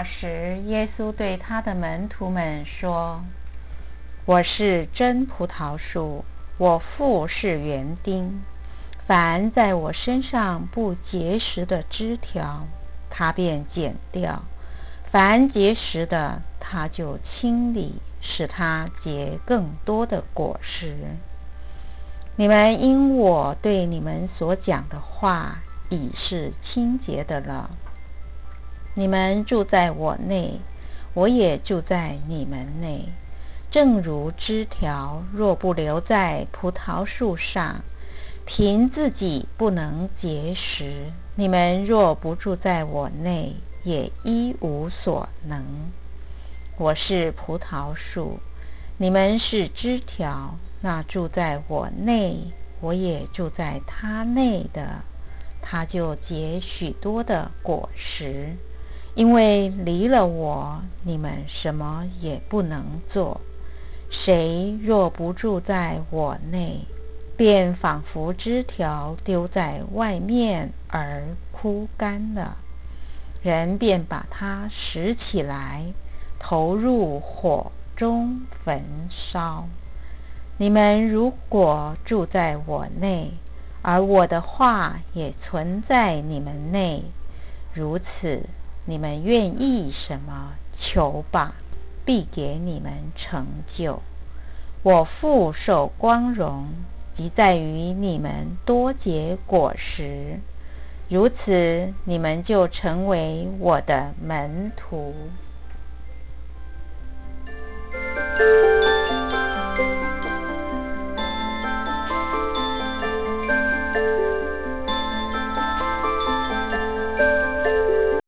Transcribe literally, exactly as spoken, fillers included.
那时，耶稣对他的门徒们说：我是真葡萄树，我父是园丁。凡在我身上不结实的枝条，他便剪掉；凡结实的，他就清理，使它结更多的果实。你们因我对你们所讲的话，已是清洁的了。你们住在我内，我也住在你们内。正如枝条若不留在葡萄树上，凭自己不能结实，你们若不住在我内，也一无所能。我是葡萄树，你们是枝条，那住在我内，我也住在他内的，他就结许多的果实。因为离了我，你们什么也不能做。谁若不住在我内，便仿佛枝条丢在外面而枯干了，人便把它拾起来，投入火中焚烧。你们如果住在我内，而我的话也存在你们内，如此，你们愿意什么，求吧，必给你们成就。我父受光荣，即在于你们多结果实，如此，你们就成为我的门徒。